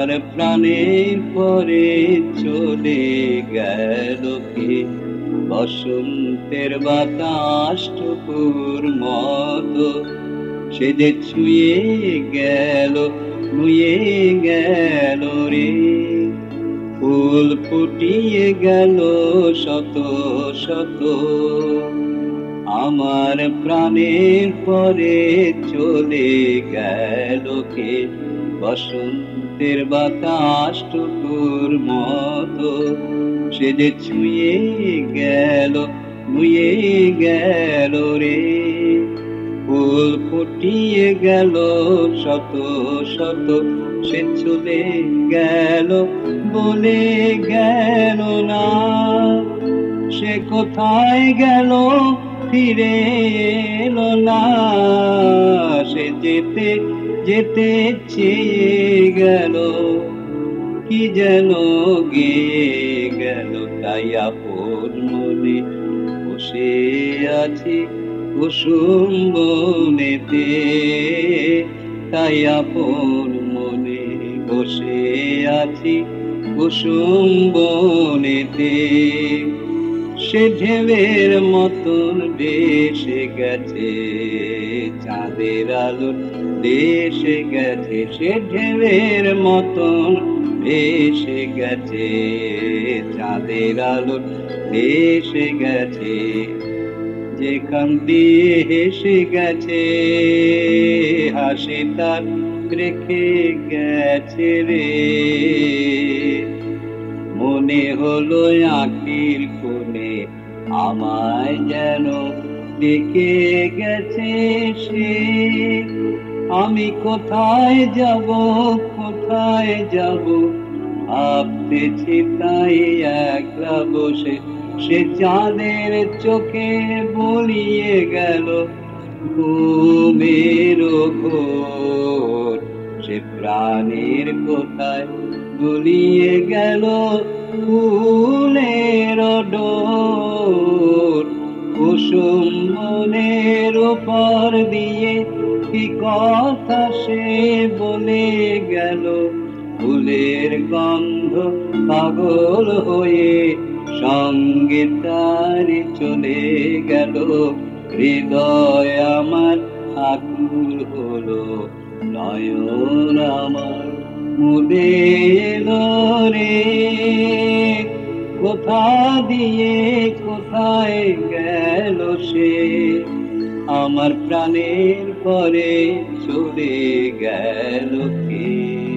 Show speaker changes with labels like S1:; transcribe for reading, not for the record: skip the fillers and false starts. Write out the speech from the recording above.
S1: আমার প্রাণের পরে চলে গেল কে? বসন্তের বাতাস টুকুর মতো সে যে ছুঁয়ে গেল, নুয়ে গেল রে। ফুল ফুটিয়ে গেল শত শত, আমার প্রাণের পরে চলে গেল কে? বসন্তের বাতাস টুকুর মতো সে যে ছুঁয়ে গেল, নুয়ে গেল রে। ফুল ফুটিয়ে গেল শত শত, সে চলে গেল, বলে গেল না। সে কোথায় গেল, ফিরে এলো না। সে যেতে যেতে চেয়ে গেল, কি যেন গেয়ে গেল। তাই আপন মনে বসে আছি কুসুম বনেতে, তাই আপন মনে বসে আছি কুসুম বনেতে। সে ঢেউয়ের মতন ভেসে গেছে চাঁদের আলো দেশে গেছে। সে ঢেউয়ের মতন ভেসে গেছে চাঁদের আলো দেশে গেছে। যেখান দিয়ে হেসে গেছে হাসি তার রেখে গেছে রে। মনে হলো আঁখির কোণে আমায় যেন ডেকে গেছে সে। আমি কোথায় যাব, কোথায় যাব ভাবতেছি তাই একলা বসে। সে চাঁদের চোখে বলিয়ে গেল ঘুমের ঘোর। সে প্রাণের কোথায় গুলিয়ে গেল ফুলের ডোর। কুসুম বনের উপর দিয়ে কি কথা সে বলে গেল। ফুলের গন্ধ পাগল হয়ে সঙ্গে তারি চলে গেল। হৃদয় আমার আকুল হলো, নয়ন আমার মুদে এলো রে। কোথা দিয়ে কোথায় গেল সে? আমার প্রাণের পরে চলে গেল কে?